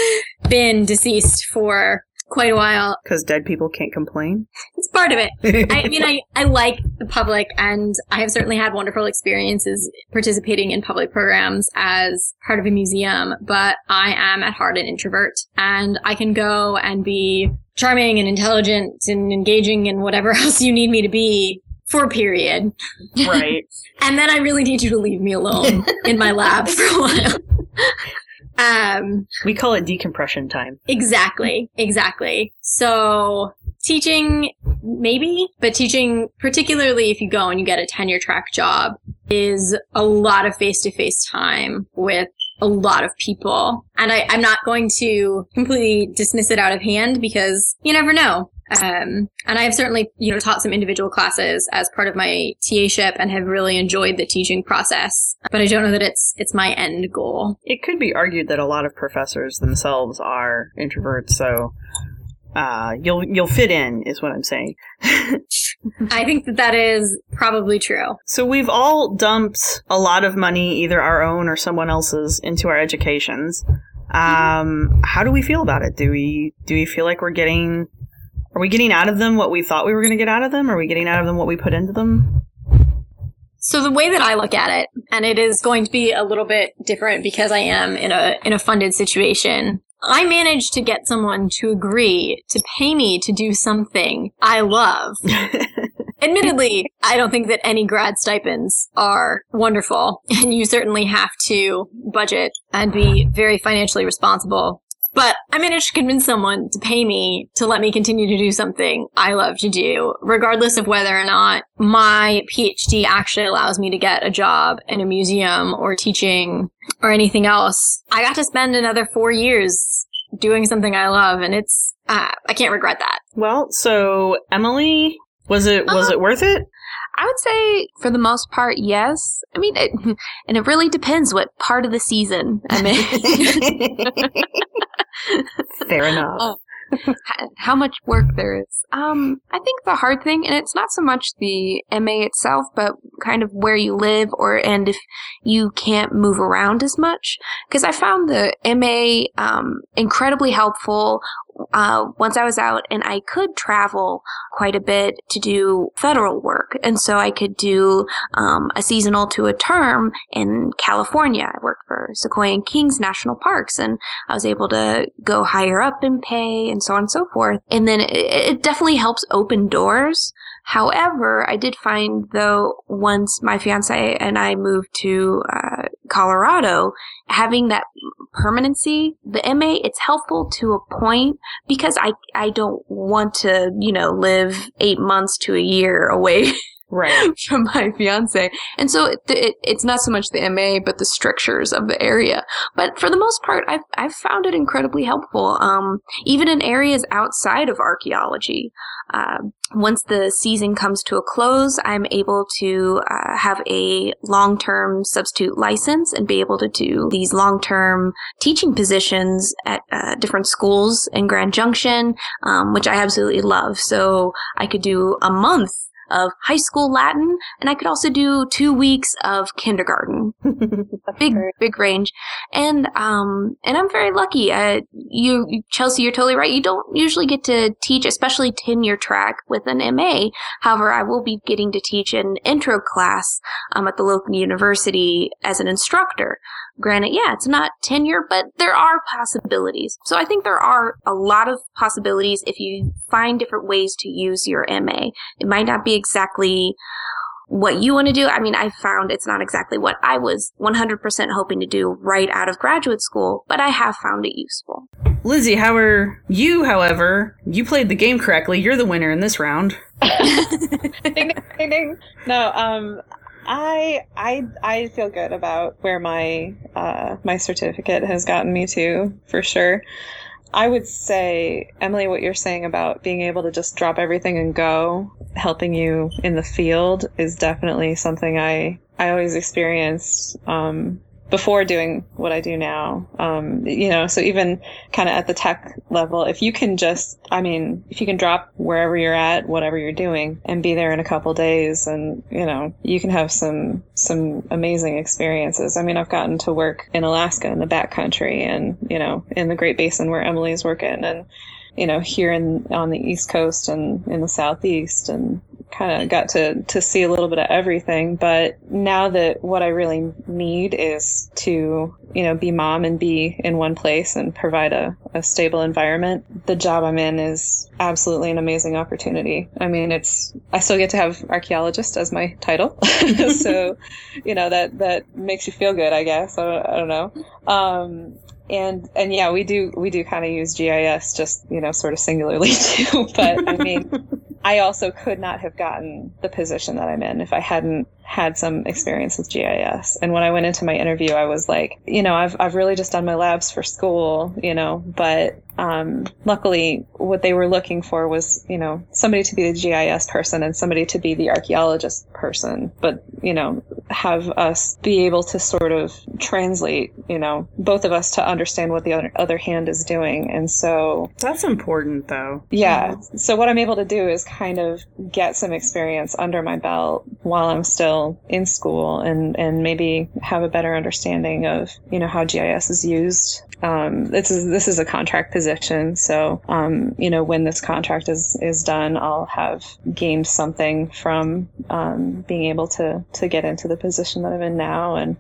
Speaker 3: been deceased for quite a while.
Speaker 2: Because dead people can't complain?
Speaker 3: It's part of it. I mean, I like the public, and I have certainly had wonderful experiences participating in public programs as part of a museum, but I am at heart an introvert, and I can go and be charming and intelligent and engaging and whatever else you need me to be for a period.
Speaker 2: Right.
Speaker 3: And then I really need you to leave me alone in my lab for a while.
Speaker 2: We call it decompression time.
Speaker 3: Exactly. So teaching, maybe, but teaching, particularly if you go and you get a tenure track job, is a lot of face-to-face time with a lot of people. And I'm not going to completely dismiss it out of hand because you never know. And I have certainly, taught some individual classes as part of my TA-ship and have really enjoyed the teaching process. But I don't know that it's my end goal.
Speaker 2: It could be argued that a lot of professors themselves are introverts, so you'll fit in, is what I'm saying.
Speaker 3: I think that is probably true.
Speaker 2: So we've all dumped a lot of money, either our own or someone else's, into our educations. How do we feel about it? Do we feel like are we getting out of them what we thought we were going to get out of them? Are we getting out of them what we put into them?
Speaker 3: So the way that I look at it, and it is going to be a little bit different because I am in a funded situation, I managed to get someone to agree to pay me to do something I love. Admittedly, I don't think that any grad stipends are wonderful, and you certainly have to budget and be very financially responsible. But I managed to convince someone to pay me to let me continue to do something I love to do, regardless of whether or not my PhD actually allows me to get a job in a museum or teaching or anything else. I got to spend another 4 years doing something I love, and it's, I can't regret that.
Speaker 2: Well, so Emily, was it worth it?
Speaker 5: I would say, for the most part, yes. I mean, and it really depends what part of the season I'm in.
Speaker 2: Fair enough.
Speaker 5: How much work there is. I think the hard thing, and it's not so much the MA itself, but kind of where you live and if you can't move around as much. Because I found the MA incredibly helpful once I was out, and I could travel quite a bit to do federal work. And so I could do a seasonal to a term in California. I worked for Sequoia and Kings National Parks, and I was able to go higher up in pay and so on and so forth. And then it definitely helps open doors. However, I did find, though, once my fiance and I moved to Colorado, having that permanency, the MA, it's helpful to a point because I don't want to, live 8 months to a year away
Speaker 2: right
Speaker 5: from my fiance. And so it's not so much the MA, but the strictures of the area. But for the most part, I've found it incredibly helpful, even in areas outside of archaeology. Once the season comes to a close, I'm able to have a long-term substitute license and be able to do these long-term teaching positions at different schools in Grand Junction, which I absolutely love. So I could do a month of high school Latin, and I could also do 2 weeks of kindergarten. A big range. And I'm very lucky. Chelsea, you're totally right. You don't usually get to teach, especially tenure track with an MA. However, I will be getting to teach an intro class at the local university as an instructor. Granted, it's not tenure, but there are possibilities. So I think there are a lot of possibilities if you find different ways to use your MA. It might not be exactly what you want to do. I mean, I found it's not exactly what I was 100% hoping to do right out of graduate school, but I have found it useful.
Speaker 2: Lizzie, how are you, however? You played the game correctly. You're the winner in this round.
Speaker 4: Ding, ding, ding. No, I feel good about where my my certificate has gotten me to, for sure. I would say, Emily, what you're saying about being able to just drop everything and go, helping you in the field, is definitely something I always experienced before doing what I do now. So even kind of at the tech level, if you can drop wherever you're at, whatever you're doing, and be there in a couple days, and, you can have some amazing experiences. I mean, I've gotten to work in Alaska in the backcountry and, in the Great Basin where Emily's working, and, here on the East Coast and in the Southeast, and kind of got to see a little bit of everything. But now that what I really need is to, be mom and be in one place and provide a stable environment, the job I'm in is absolutely an amazing opportunity. I mean, I still get to have archaeologist as my title. So, that makes you feel good, I guess. I don't know. And yeah, we do kind of use GIS just, sort of singularly too. But I mean, I also could not have gotten the position that I'm in if I hadn't had some experience with GIS. And when I went into my interview, I was like, I've really just done my labs for school, but luckily what they were looking for was, somebody to be the GIS person and somebody to be the archaeologist person, but, have us be able to sort of translate, both of us to understand what the other hand is doing. And so
Speaker 2: that's important though.
Speaker 4: Yeah. So what I'm able to do is kind of get some experience under my belt while I'm still in school and maybe have a better understanding of, how GIS is used. This is a contract position. So, when this contract is done, I'll have gained something from, being able to get into the position that I'm in now. And,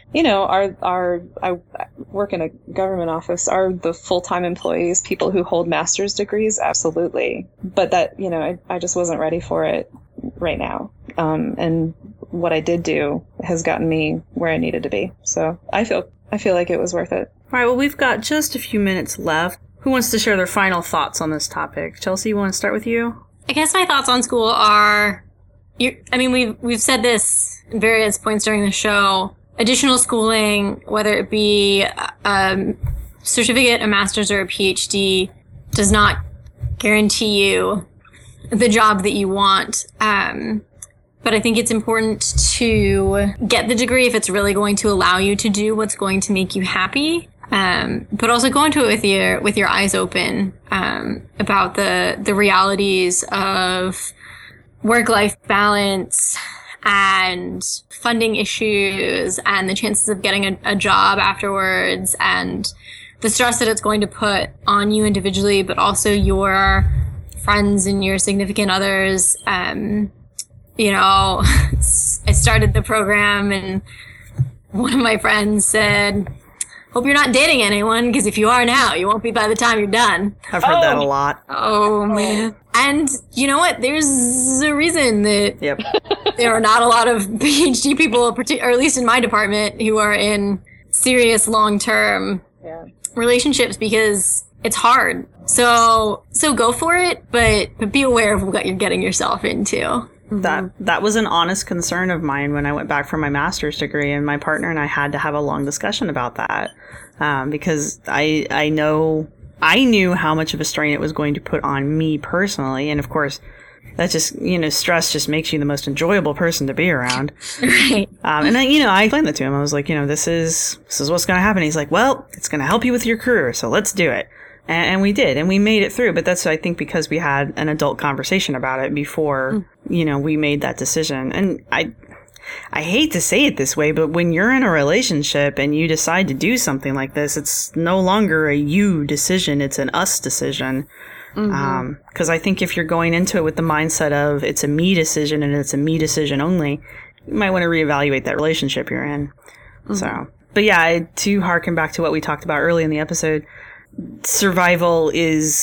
Speaker 4: I work in a government office. Are the full-time employees people who hold master's degrees? Absolutely. But that, I just wasn't ready for it right now. And what I did do has gotten me where I needed to be. So I feel like it was worth it.
Speaker 2: All right, well, we've got just a few minutes left. Who wants to share their final thoughts on this topic? Chelsea, you want to start with you?
Speaker 3: I guess my thoughts on school are, we've said this at various points during the show. Additional schooling, whether it be a certificate, a master's, or a PhD, does not guarantee you the job that you want. But I think it's important to get the degree if it's really going to allow you to do what's going to make you happy. But also go into it with your eyes open, about the realities of work-life balance and funding issues and the chances of getting a job afterwards and the stress that it's going to put on you individually, but also your friends and your significant others. I started the program and one of my friends said, hope you're not dating anyone, because if you are now, you won't be by the time you're done.
Speaker 2: I've heard that a lot.
Speaker 3: Oh, man. And you know what? There's a reason that there are not a lot of PhD people, or at least in my department, who are in serious long-term relationships, because it's hard. So go for it, but be aware of what you're getting yourself into.
Speaker 2: That was an honest concern of mine when I went back for my master's degree, and my partner and I had to have a long discussion about that, because I knew how much of a strain it was going to put on me personally, and of course, that just, stress just makes you the most enjoyable person to be around.
Speaker 3: Right.
Speaker 2: And then, I explained that to him. I was like, this is what's going to happen. He's like, well, it's going to help you with your career, so let's do it. And we did, and we made it through. But that's, I think, because we had an adult conversation about it before, we made that decision. And I hate to say it this way, but when you're in a relationship and you decide to do something like this, it's no longer a you decision, it's an us decision. Because I think if you're going into it with the mindset of it's a me decision and it's a me decision only, you might want to reevaluate that relationship you're in. So, but yeah, to harken back to what we talked about early in the episode, surviving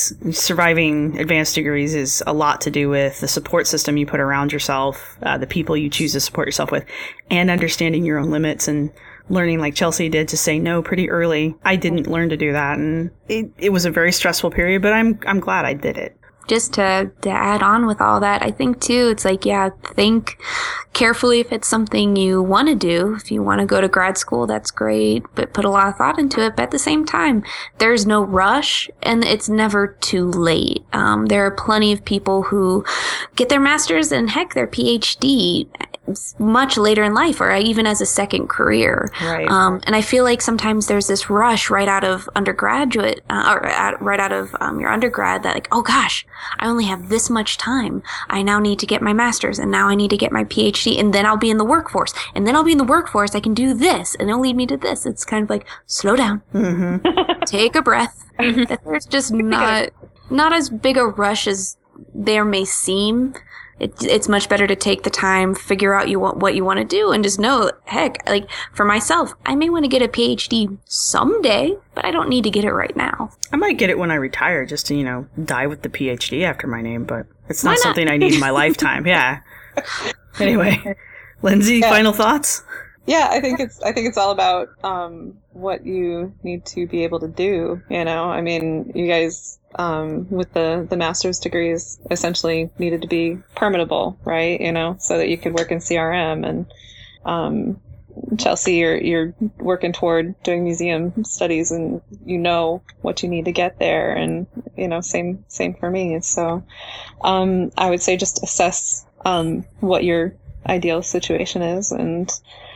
Speaker 2: advanced degrees is a lot to do with the support system you put around yourself, the people you choose to support yourself with, and understanding your own limits and learning, like Chelsea did, to say no pretty early. I didn't learn to do that, and it was a very stressful period, but I'm glad I did it.
Speaker 5: Just to add on with all that, I think too, it's like, think carefully if it's something you want to do. If you want to go to grad school, that's great, but put a lot of thought into it. But at the same time, there's no rush and it's never too late. There are plenty of people who get their master's and heck, their PhD much later in life, or even as a second career.
Speaker 2: Right.
Speaker 5: And I feel like sometimes there's this rush right out of undergraduate, right out of your undergrad, that like, oh gosh, I only have this much time. I now need to get my master's, and now I need to get my PhD, and then I'll be in the workforce. And then I'll be in the workforce, I can do this, and it'll lead me to this. It's kind of like, slow down. Take a breath. There's just not as big a rush as there may seem. It's much better to take the time, figure out what you want to do, and just know, heck, like for myself, I may want to get a PhD someday, but I don't need to get it right now.
Speaker 2: I might get it when I retire, just to, die with the PhD after my name, but it's not something I need in my lifetime. Yeah. Anyway, Lindsay, final thoughts?
Speaker 4: Yeah, I think it's all about what you need to be able to do. I mean, you guys with the master's degrees essentially needed to be permittable, right? So that you could work in CRM, and Chelsea, you're working toward doing museum studies, and what you need to get there, and same for me. So I would say just assess what your ideal situation is, and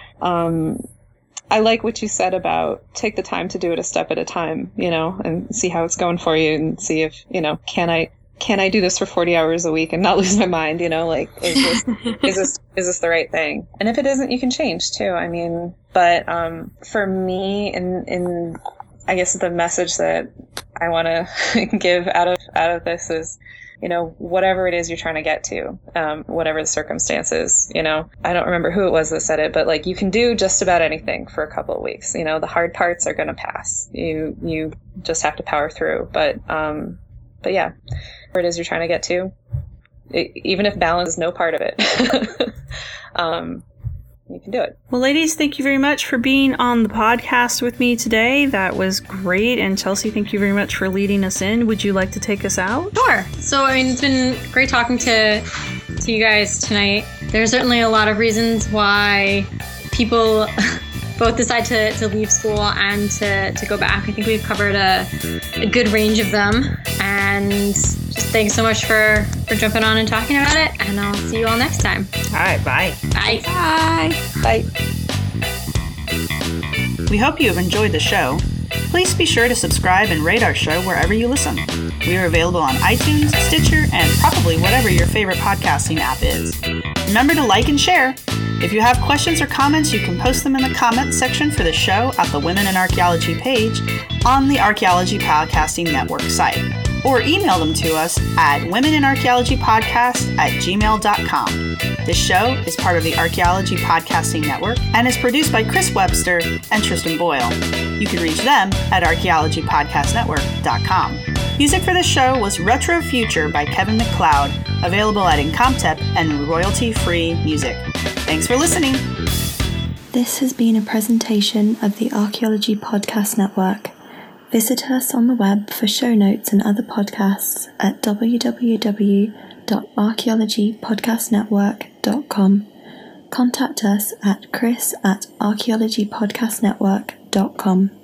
Speaker 4: I like what you said about take the time to do it a step at a time, and see how it's going for you, and see if, can I do this for 40 hours a week and not lose my mind, like, is this the right thing? And if it isn't, you can change too. I mean, but, for me, in I guess the message that I want to give out of this is, whatever it is you're trying to get to, whatever the circumstances, I don't remember who it was that said it, but like, you can do just about anything for a couple of weeks. The hard parts are going to pass. You just have to power through. But yeah, whatever it is you're trying to get to, even if balance is no part of it, you can do it.
Speaker 2: Well, ladies, thank you very much for being on the podcast with me today. That was great. And Chelsea, thank you very much for leading us in. Would you like to take us out?
Speaker 3: Sure. So, it's been great talking to you guys tonight. There's certainly a lot of reasons why people both decide to leave school and to go back. I think we've covered a good range of them. And just thanks so much for jumping on and talking about it. And I'll see you all next time.
Speaker 2: All right. Bye.
Speaker 3: Bye.
Speaker 4: Bye.
Speaker 2: We hope you have enjoyed the show. Please be sure to subscribe and rate our show wherever you listen. We are available on iTunes, Stitcher, and probably whatever your favorite podcasting app is. Remember to like and share. If you have questions or comments, you can post them in the comments section for the show at the Women in Archaeology page on the Archaeology Podcasting Network site, or email them to us at womeninarchaeologypodcast@gmail.com. This show is part of the Archaeology Podcasting Network and is produced by Chris Webster and Tristan Boyle. You can reach them at archaeologypodcastnetwork.com. Music for the show was Retro Future by Kevin MacLeod, available at Incompetech and royalty-free music. Thanks for listening.
Speaker 1: This has been a presentation of the Archaeology Podcast Network. Visit us on the web for show notes and other podcasts at www.archaeologypodcastnetwork.com. Contact us at chris@archaeologypodcastnetwork.com.